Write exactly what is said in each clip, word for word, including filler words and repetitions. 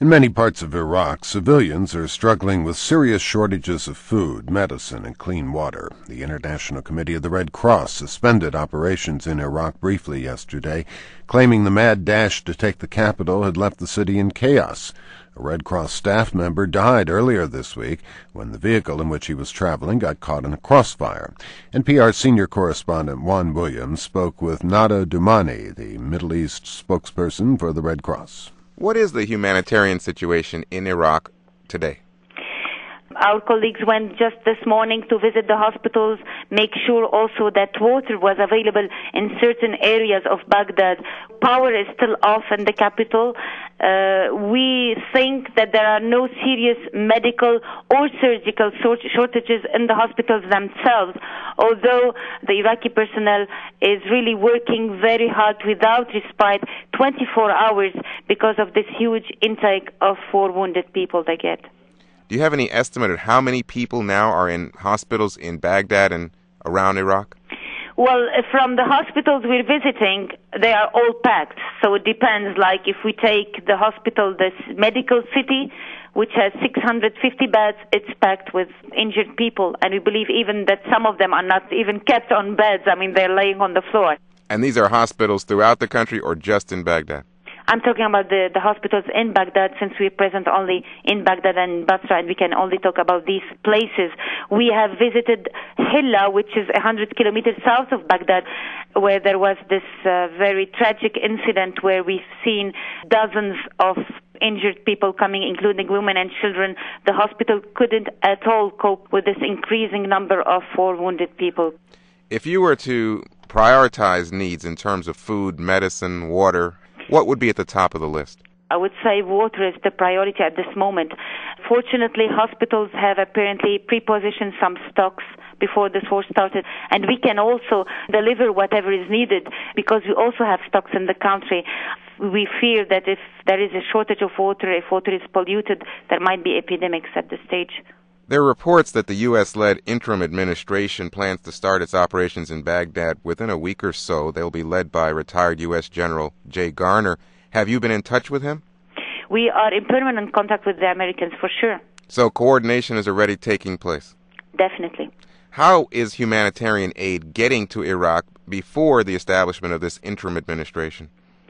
In many parts of Iraq, civilians are struggling with serious shortages of food, medicine, and clean water. The International Committee of the Red Cross suspended operations in Iraq briefly yesterday, claiming the mad dash to take the capital had left the city in chaos. A Red Cross staff member died earlier this week when the vehicle in which he was traveling got caught in a crossfire. N P R senior correspondent Juan Williams spoke with Nada Doumani, the Middle East spokesperson for the Red Cross. What is the humanitarian situation in Iraq today? Our colleagues went just this morning to visit the hospitals, make sure also that water was available in certain areas of Baghdad. Power is still off in the capital. Uh, we think that there are no serious medical or surgical shortages in the hospitals themselves, although the Iraqi personnel is really working very hard without respite twenty-four hours because of this huge intake of four wounded people they get. Do you have any estimate of how many people now are in hospitals in Baghdad and around Iraq? Well, from the hospitals we're visiting, they are all packed. So it depends. Like if we take the hospital, this medical city, which has six hundred fifty beds, it's packed with injured people. And we believe even that some of them are not even kept on beds. I mean, they're laying on the floor. And these are hospitals throughout the country or just in Baghdad? I'm talking about the, the hospitals in Baghdad, since we're present only in Baghdad and Basra, and we can only talk about these places. We have visited Hilla, which is one hundred kilometers south of Baghdad, where there was this uh, very tragic incident where we've seen dozens of injured people coming, including women and children. The hospital couldn't at all cope with this increasing number of four wounded people. If you were to prioritize needs in terms of food, medicine, water, what would be at the top of the list? I would say water is the priority at this moment. Fortunately, hospitals have apparently pre-positioned some stocks before this war started, and we can also deliver whatever is needed because we also have stocks in the country. We fear that if there is a shortage of water, if water is polluted, there might be epidemics at this stage. There are reports that the U S-led interim administration plans to start its operations in Baghdad within a week or so. They'll be led by retired U S General Jay Garner. Have you been in touch with him? We are in permanent contact with the Americans, for sure. So coordination is already taking place? Definitely. How is humanitarian aid getting to Iraq before the establishment of this interim administration?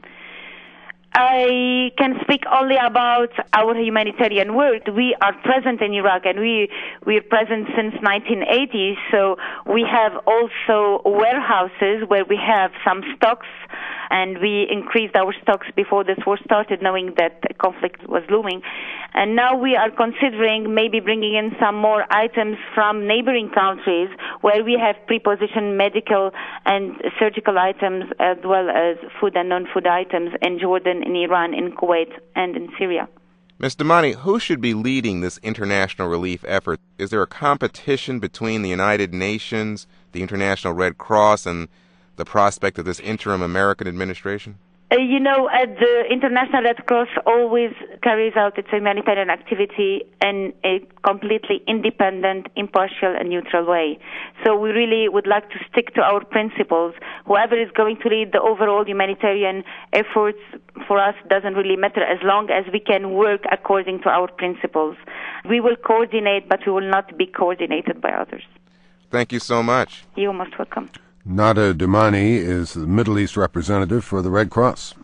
I can speak only about our humanitarian work. We are present in Iraq, and we we are present since nineteen eighty. So we have also warehouses where we have some stocks, and we increased our stocks before this war started, knowing that a conflict was looming. And now we are considering maybe bringing in some more items from neighboring countries where we have prepositioned medical and surgical items as well as food and non-food items in Jordan, in Iran, in Kuwait, and in Syria. Miz Doumani, who should be leading this international relief effort? Is there a competition between the United Nations, the International Red Cross, and the prospect of this interim American administration? Uh, you know, uh, the International Red Cross always carries out its humanitarian activity in a completely independent, impartial, and neutral way. So we really would like to stick to our principles. Whoever is going to lead the overall humanitarian efforts for us doesn't really matter as long as we can work according to our principles. We will coordinate, but we will not be coordinated by others. Thank you so much. You're most welcome. Nada Doumani is the Middle East representative for the Red Cross.